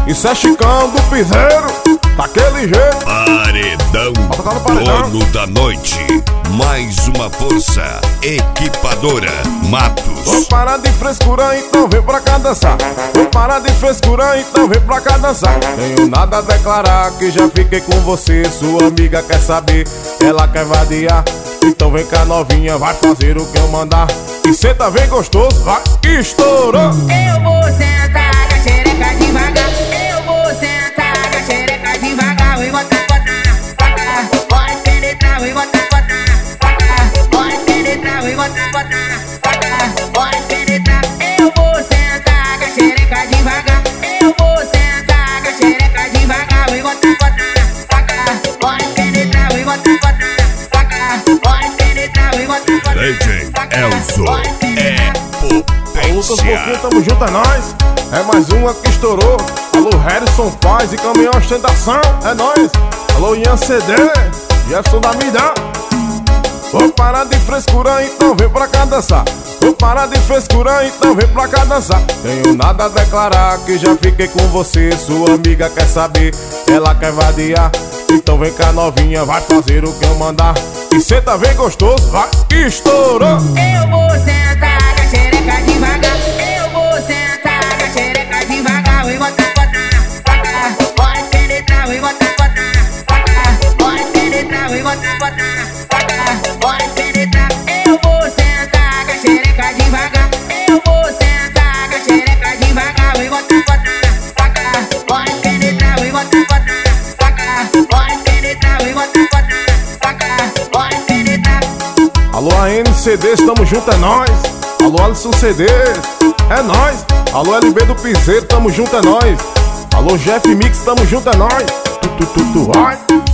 Isso é Chicão do Piseiro, daquele jeito. Paredão, dono da noite. Mais uma força equipadora, Matos. Vou parar de frescura, então vem pra cá dançar. Vou parar de frescura, então vem pra cá dançar. Tenho nada a declarar, que já fiquei com você. Sua amiga quer saber, ela quer vadiar. Então vem cá novinha, vai fazer o que eu mandar. E senta bem gostoso, vai, estourou. Eu vou sentar com a xereca devagar. Eu vou sentar com a xereca devagar. E botar pra cá, pode penetrar. E botar pra cá, pode penetrar. E botar pra cá, pode penetrar. Eu vou sentar com a xereca devagar. Eu vou sentar com a xereca devagar. E botar pra cá, pode penetrar. E botar pra cá, pode penetrar. E botar pra cá. DJ Elzo é Lucas potência. Pouquinho, tamo junto, é nóis. É mais uma que estourou. Alô, Harrison Paz e Caminhão Ostentação, é nóis. Alô, Ian CD, Jefferson da Mida. Vou parar de frescura, então vem pra cá dançar. Vou parar de frescura, então vem pra cá dançar. Tenho nada a declarar, que já fiquei com você. Sua amiga quer saber, ela quer vadiar. Então vem cá novinha, vai fazer o que eu mandar. E senta bem gostoso, vai, estourou. Eu vou sentar com a xereca devagar. Eu vou sentar com a xereca devagar. E botar pra cá, pode penetrar. E botar pra cá, pode penetrar. E botar pra cá, pode penetrar. Eu vou sentar com a xereca devagar. Eu vou sentar com a xereca devagar. E botar pra cá, pode penetrar. E botar pra cá, pode penetrar. E botar pra cá, pode penetrar. Alô, ANCD, tamo junto, é nóis. Alô, Alisson CD, é nóis. Alô, LB do Piseiro, tamo junto, é nóis. Alô, Jeff Mix, tamo junto, é nóis. Vai.